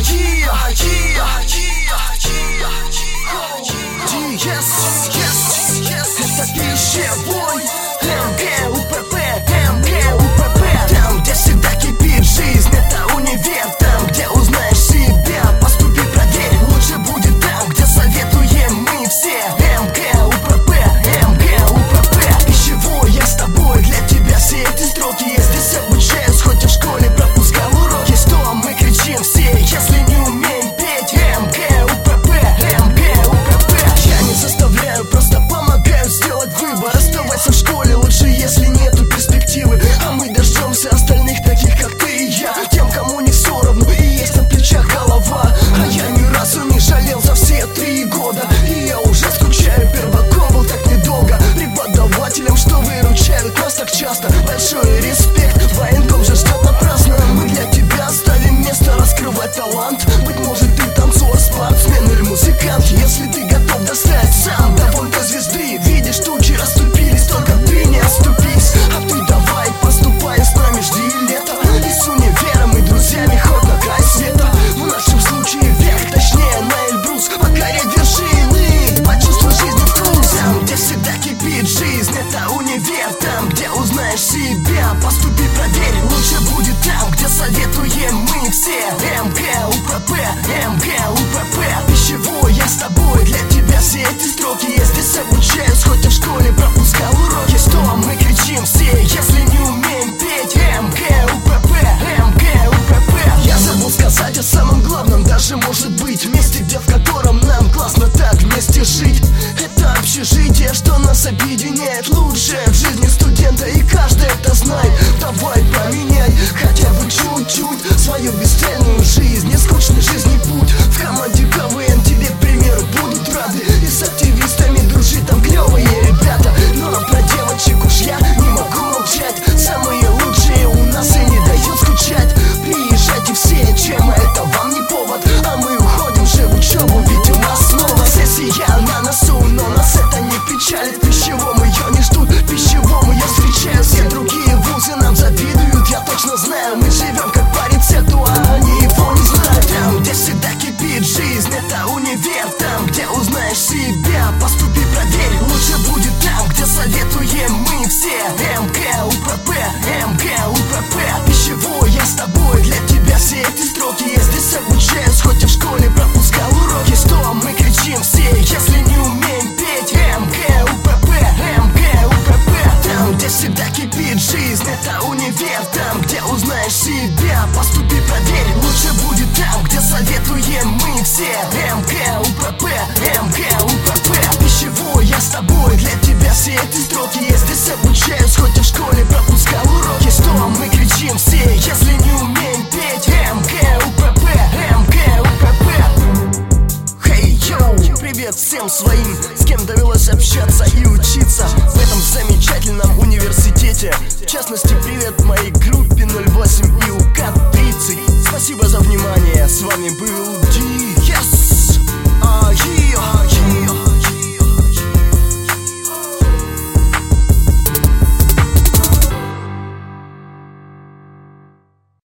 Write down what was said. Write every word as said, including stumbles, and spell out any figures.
Это пищевой эм гэ у пэ пэ, эм гэ у пэ пэ. Там, где всегда кипит жизнь, это универ. Там, где узнаешь себя, поступи, проверь. Лучше будет там, где советуем мы все. эм гэ у пэ пэ, эм гэ у пэ пэ. Пищевой, я с тобой, для тебя все эти строки. Я здесь обучаюсь, хоть и в школе пропускал уроки. Что мы кричим все, если не умеем петь? эм гэ у пэ пэ, эм гэ у пэ пэ. Я не заставляю, просто помогаю сделать выбор. Оставайся в школе лучше, если нету перспективы. А мы дождемся остальных, таких как ты и я. Тем, кому не все равно и есть на плечах голова. А я ни разу не жалел за все три года. И я уже скучаю, перваком был так недолго. Преподавателям, что выручают нас так часто. Большой респект, военком же ждет напрасно. Мы для тебя оставим место раскрывать талант. Быть может ты танцор, спортсмен или музыкант. Если ты готов достать сам до фронта звезды. Видишь, тучи расступились, только ты не оступись. А ты давай поступай с нами, жди лета. И с универом, и друзьями хоть на край света. В нашем случае вверх, точнее на Эльбрус. Покорять вершины, почувствуй жизнь вкус. Там, где всегда кипит жизнь, это универ. Там, где узнаешь себя, поступи, проверь. Лучше будет там, где советуем мы все. эм гэ у пэ пэ, эм гэ у пэ пэ. Пищевой, я с тобой, для тебя все эти строки. Я здесь обучаюсь, хоть и в школе пропускал уроки. Что мы кричим все, если не умеем петь? эм гэ у пэ пэ, эм гэ у пэ пэ. Я забыл сказать о самом главном, даже может быть месте, где в котором нам классно так вместе жить. Это общежитие, что нас объединяет. Лучшее в жизни студента, и каждый это знает. Давай поменяй хотя бы чуть-чуть свою бесцельную жизнь, не скучный жизненный путь. В команде ка вэ эн тебе, к примеру, будут рады. И с активистами дружить, там клевые ребята. Но про девочек уж я не могу молчать. Самые лучшие у нас и не дают скучать. Приезжайте все, чем это вам не повод. А мы уходим же в учебу, ведь у нас снова сессия на носу. Но нас это не печалит, пищевому ее не ждут. Пищевому я встречаю, все другие вузы нам завидуют. Я точно знаю, мы живем как по рецепту, а они его не знают. Там, где всегда кипит жизнь, это универ. Там, где узнаешь себя, поступи, проверь. Лучше будет там, где советуем мы все. эм гэ у пэ пэ, эм гэ у пэ пэ. Пищевой, я с тобой, для тебя все эти строки. Я здесь обучаюсь, хоть и в школе пропускал уроки. Что мы кричим все, если не умеем петь? эм гэ у пэ пэ, эм гэ у пэ пэ. Там, где всегда кипит жизнь, это универ. Там, где узнаешь себя, поступи, проверь. Лучше будет там, где советуем мы все. эм гэ у пэ пэ, эм гэ у пэ пэ. Пищевой, я с тобой, для тебя все эти строки. Я здесь обучаюсь, хоть и в школе пропускал уроки. Что мы кричим все, если не умеем петь? эм гэ у пэ пэ, эм гэ у пэ пэ. Хей, йоу, привет всем своим, с кем довелось общаться и учиться в этом замечательном университете. В частности, привет моей группе ноль восемь и у ка тридцать. Спасибо за внимание, с вами был